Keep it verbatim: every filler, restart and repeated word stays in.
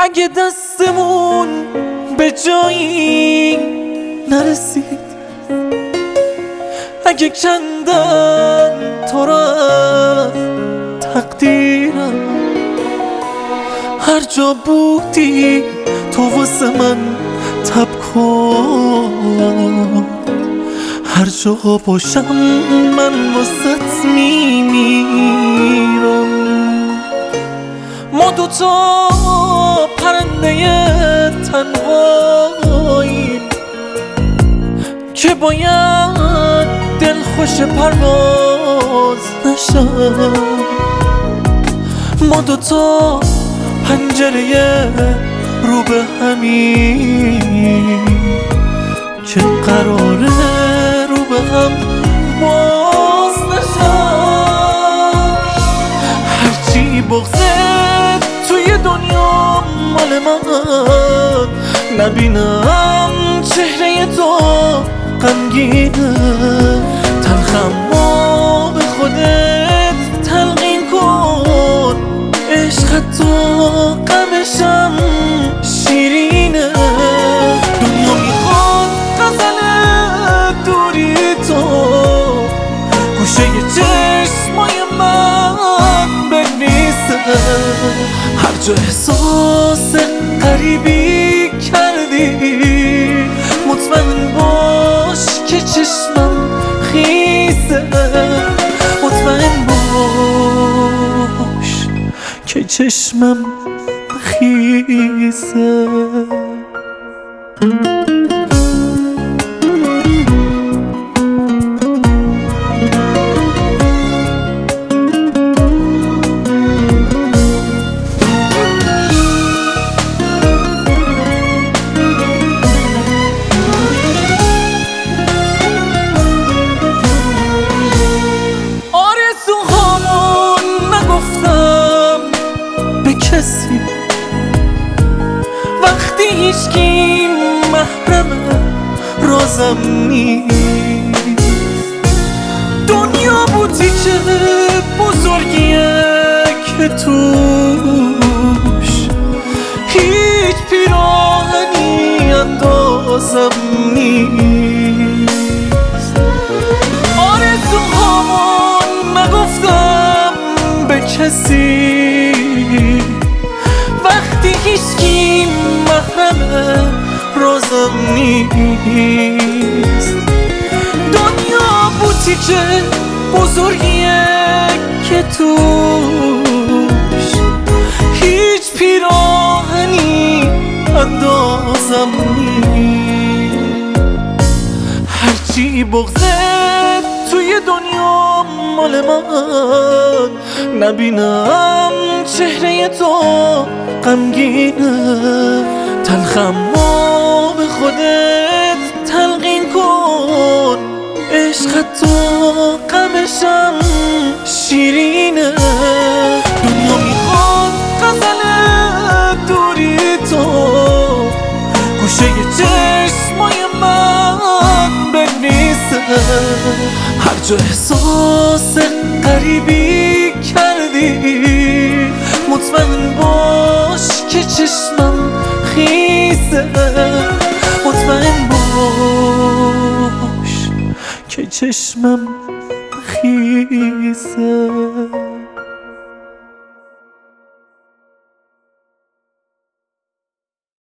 اگه دستمون به جایی نرسید، اگه کندن تو را از تقدیرم، هر جا بودی تو واسه من تب کن، هر جا باشم من واسط میمیرم. ما دوتا پرنده تنهاییم که باید دل خوش پرواز نشم. ما دوتا پنجره رو به همین که قراره رو به هم باز نشم. هرچی بغضت توی دنیا مال من، نبینم چهره تو غمگینه. تلخم و به خودت تلقین کن، عشقت تو غمشم شیرینه. دنیا میخواد غزل دوری تو گوشه چشمای من بنویسه. هر جا احساس غریبی کردی مطمئن باش که چشمم خیسه. مطمئن باش که چشمم خیسه. کسی وقتی هیچکی محرم رازم نیست. دنیا بوتیکه بزرگیه که توش هیچ پیراهنی اندازم نیست. آرزوهامون نگفتم به کسی وقتی هیچکی محرم رازم نیست. دنیا بوتیکه بزرگیه که توش هیچ پیراهنی اندازم نیست. هرچی بغضت توی دنیا مال من، نبینم چهره تو غمگینه. تلخم و به خودت تلقین کن، عشقت تو غمشم شیرینه. دنیا میخواد غزل دوری تو گوشه چشمای من بنویسه. هر جا احساس غریبی کردی مطمئن باش که چشمم خیسه. مطمئن باش که چشمم